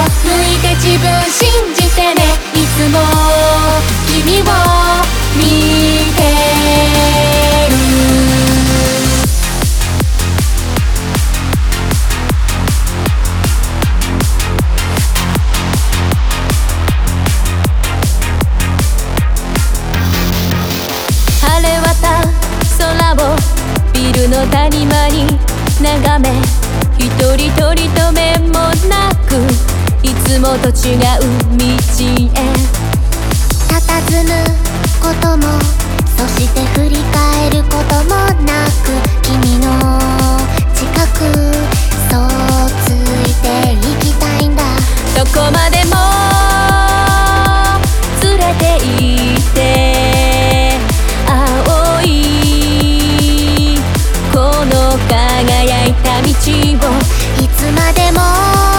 向いて自分信じてね。いつも君を見てる。晴れ渡空をビルの谷間に眺め、一人取り留めもなくいつもと違う道へ佇むことも、そして振り返ることもなく、君の近くそうついていきたいんだ。どこまでも連れて行って青いこの輝いた道を、いつまでも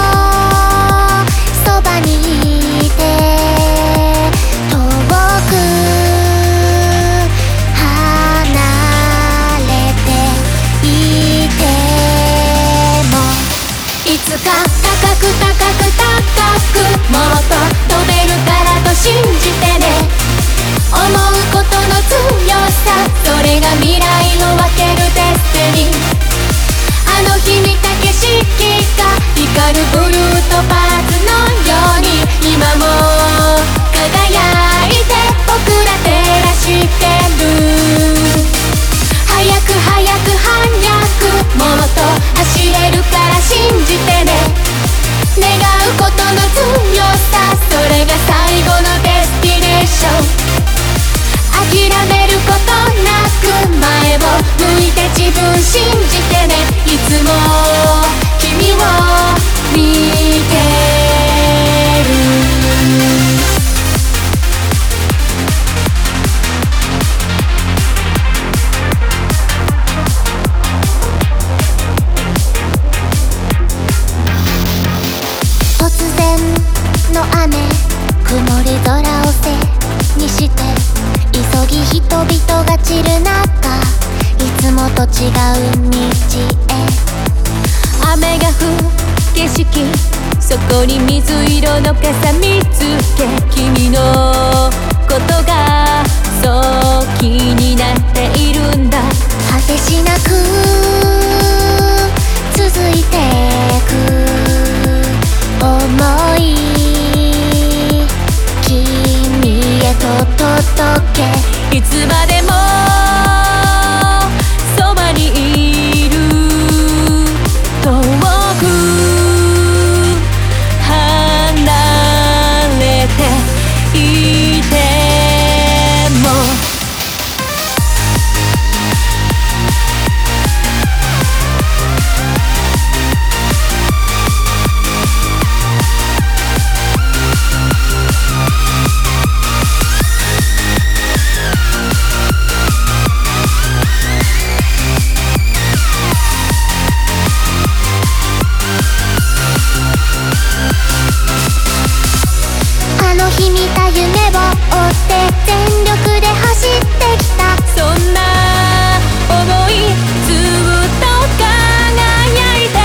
そばにいて遠く離れていても、いつか高く高く高くもっと飛べるからと信じてね。思うことの強さ、それが未来を分けるデスティニー。あの日見た景色が光るブルーとパーツのように、今も輝いて僕ら照らしてる。早く早く早くもっと走れるから信じてね。願うことの強さ、それが最後のデスティネーション。諦めることなく前を向いて自分信じてね。いつも君を見てる。突然の雨、曇り空を背にして急ぎ人々が散る中、いつもと違う道へ。雨が降る景色、そこに水色の傘見つけ、君のことがそう気になっているんだ。果てしなく続いてく想い、君へと届け、いつまでもそばにいる。遠く離れていても、あの日見た夢を追って全力で走ってきた。そんな想いずっと輝いて、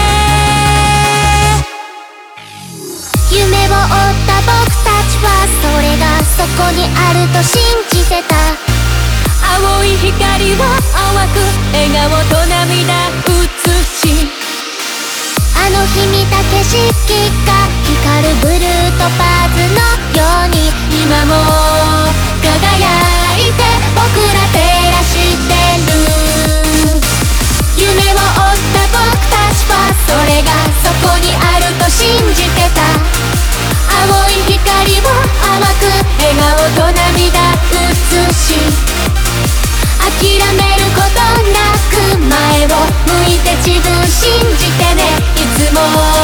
夢を追った僕たちはそれがそこにあると信じてた。青い光を淡く笑顔と涙映し、あの日見た景色が光るブルーとパーツのように、今も輝いて僕ら照らしてる。夢を追った僕たちはそれがそこにあると信じてた。青い光を淡く笑顔と涙映し、諦めることなく前を向いて自分信じてね。いつも